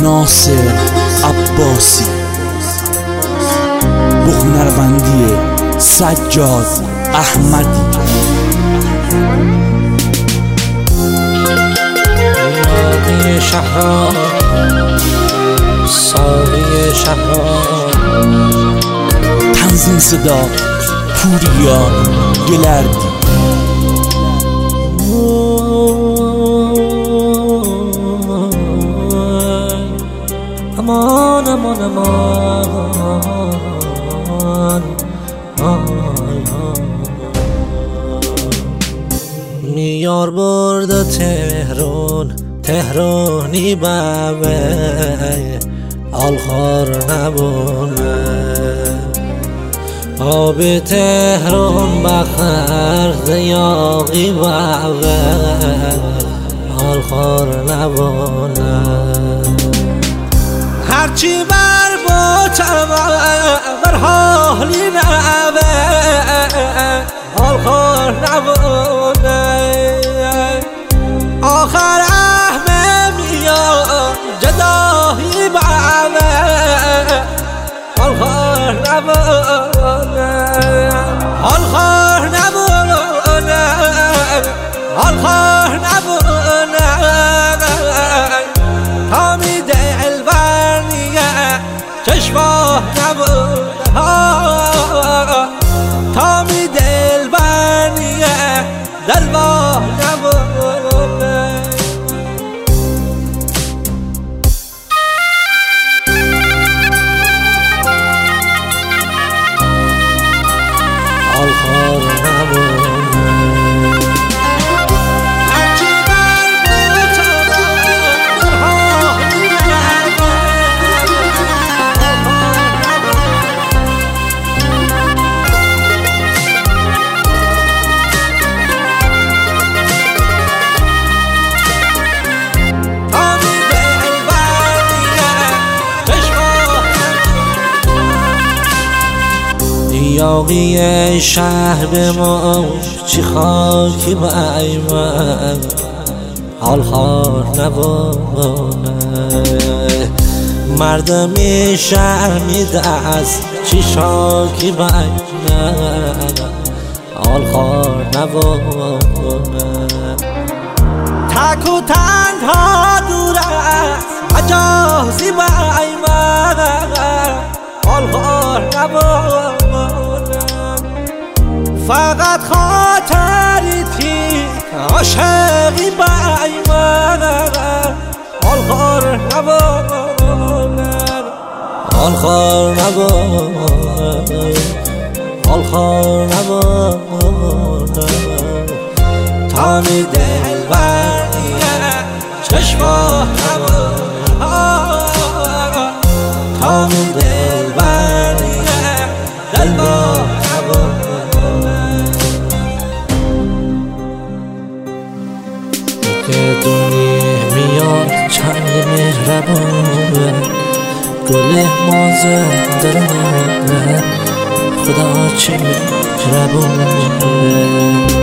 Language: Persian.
ناصر عباسی با هنرمندی سجاد احمدی. یاقی شهران ساقی شهران، تنظیم صدا پوریا گلردی. امان امان امان میار برده تهرانی بابه آلخار نبونه آب تهران بخر زیاقی بابه آلخار نبونه هرچی بر با بر حالی نبه آلخار نبونه آخر احمه میاد جدایی بابه آلخار نبونه آلخار نبونه آلخار نبونه تا میده چشماه نبونه تا می دل برنیه دلواه نبونه آلخار نبونه یاقی شهر به ما چی خاکی بای من آلخار نبونه مردمی شهر میدست چی شاکی بای من آلخار نبونه تک و تنها دور است مجازی بای من آلخار نبونه فقط خاطری تی عاشقی بای من آلخار نبونه آلخار نبونه آلخار نبونه تا می دل برنیه چشماه نبونه تا می دل برنیه دلواه نبونه که دنیا میاد چند مهربونه گل مازندرانه خدا چه مهربونه